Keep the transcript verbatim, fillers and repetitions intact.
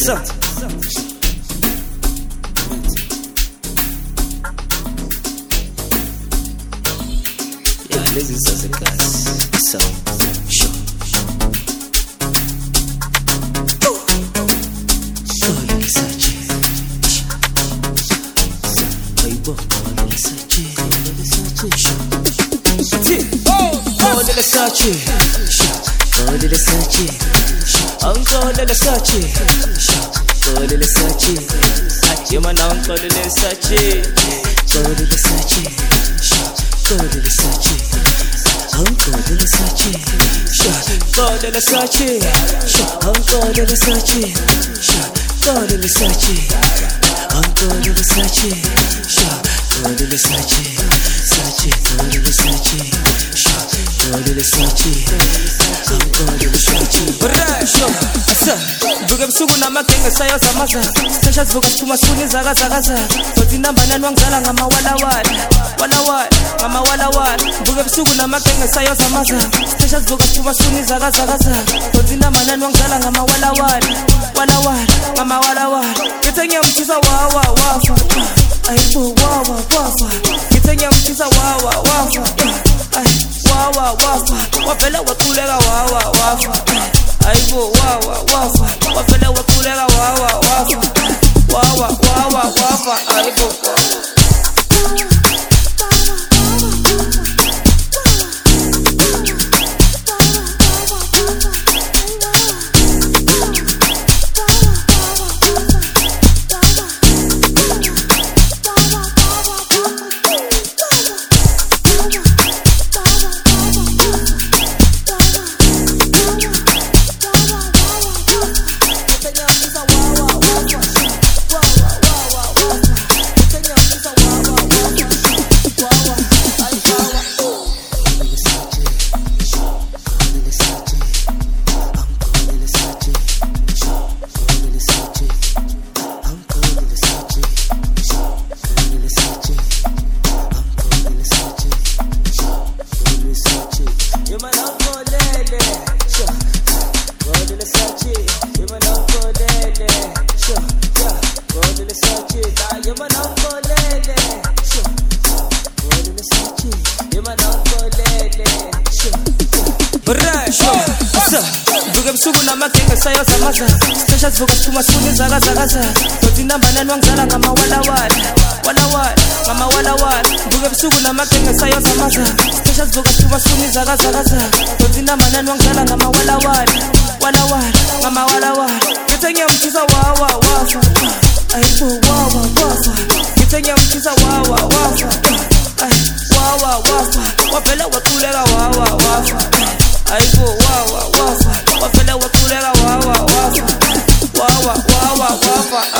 So yeah, lezi zazegazi. So sure. Oh, the Versace, oh, the Versace, uncle the Versace, oh, the Versace, you man uncle the Versace, oh, the Versace, oh, the Versace, uncle the Versace, oh, the Versace, uncle the Versace, oh, the Versace, uncle the Versace, oh, the Versace, Versace, oh, the Versace. God the Versace, God the Versace. Rasho, asa. Vuka busuku namagenga sayo zamaza. Sesha vuka siphuma sifuna izaka zakaza. Dothi inambana wangizala ngamawala wala. Wala wala, ngamawala wala. Vuka busuku namagenga sayo zamaza. Sesha vuka siphuma sifuna izaka zakaza. Dothi inambana wangizala ngamawala wala. Wala wala, ngamawala wala. Ngithi ngiyamthisa wawa wafa. Ayibo wawa wafa. Ngithi ngiyamthisa wawa wafa. Wawa wafa, wafela wakuleka wawa wafa. Ayibo wawa wafa, wafela wakuleka wawa wafa. Wawa wawa wafa, ayibo. Vuka busuku namagenga sayo zamaza. Sesha vuka siphuma sifuna izaka zakaza. Dothi inambana wangizala ngamawala wala. Wala wala, ngamawala wala. Vuka busuku namagenga sayo zamaza. Sesha vuka siphuma sifuna izaka zakaza. Dothi inambana wangizala ngamawala wala. Wala wala, ngamawala wala. Ngithi ngiyamthisa wawa wafa. Ayibo wawa wafa. Ngithi ngiyamthisa wawa wafa. Wawa wafa, wafela wakuleka wawa wafa. Ayibo wawa wafa, wafela wakuleka wawa wafa. Wawa wawa wafa.